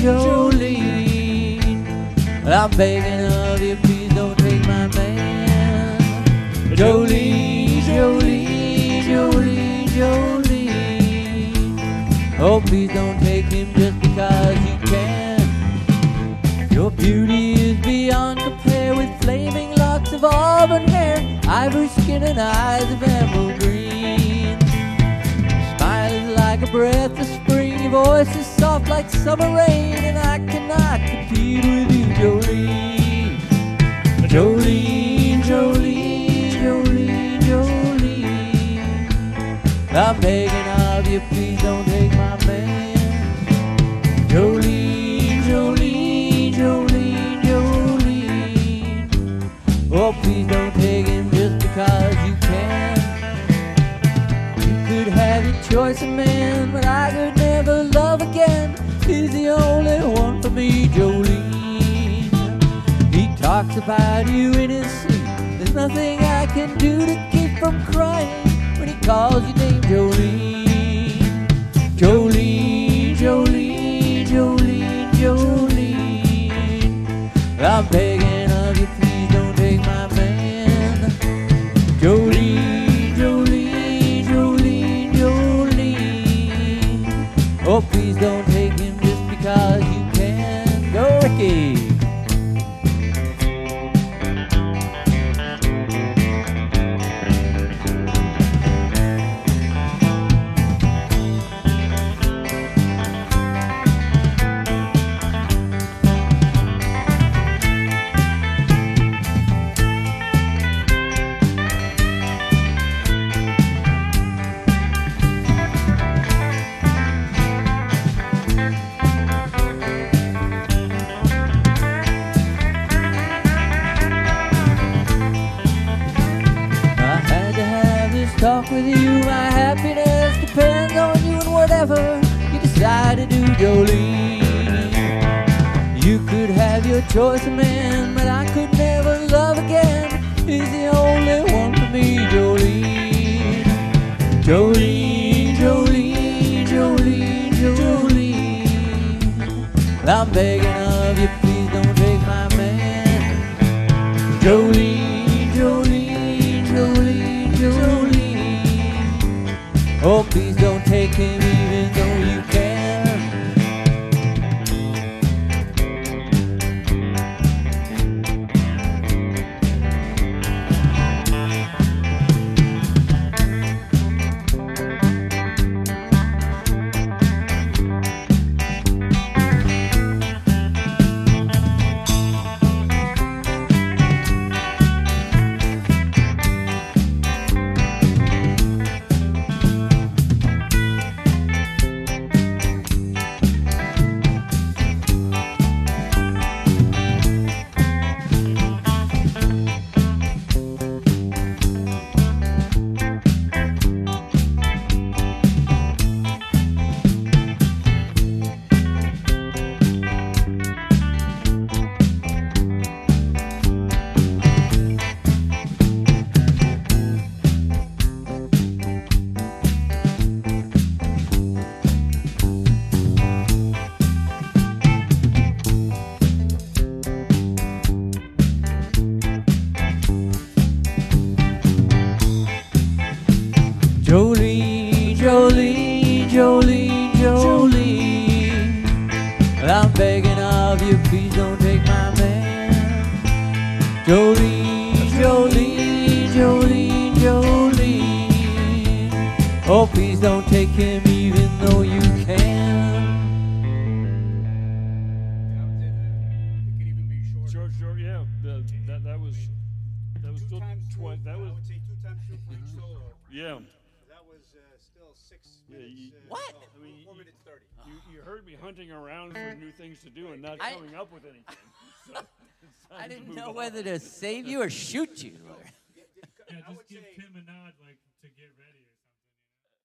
Jolene. I'm begging of you, please don't take my man. Jolene, Jolene, Jolene, Jolene. Oh, please don't take him just because you can. Your beauty is beyond compare, with flaming locks of auburn hair, ivory skin and eyes of emerald green. Your smile is like a breath of spring, your voice is soft like summer rain, and I cannot compete with you, Jolene. Jolene, Jolene, Jolene, Jolene. I'm begging of you, please don't take my man. Jolene, Jolene, Jolene, Jolene. Oh, please don't take him just because you can. You could have your choice of man, but I could never love again. He's the only one for me, Jolene. He talks about you in his sleep. There's nothing I can do to keep from crying when he calls your name, Jolene. Jolene, Jolene, Jolene, Jolene. I'm begging of you, please don't take my man. Jolene, Jolene, Jolene, Jolene. Oh, please don't take him just because you can. Go, Ricky. Talk with you, my happiness depends on you, and whatever you decide to do, Jolene. You could have your choice of man, but I could never love again. He's the only one for me, Jolene. Jolene, Jolene, Jolene, Jolene. I'm begging of you, please don't take my man. Jolene, Jolene, Jolene, Jolene. Oh, please don't take him even though you can. Jolene, Jolene, Jolene, Jolene. I'm begging of you, please don't take my man. Jolene, Jolene, Jolene, Jolene. Oh, please don't take him even though you can. It could even be shorter. Short, yeah. That was still twice. That was 2 times solo. yeah. That was still 6 Yeah, minutes. What? No, I mean, 4 minutes 30. You heard me hunting around for new things to do and not I- coming up with anything. So it's time I to didn't move know on. whether to save you or shoot you. Yeah, I just would give say- Tim a nod, like, to get ready.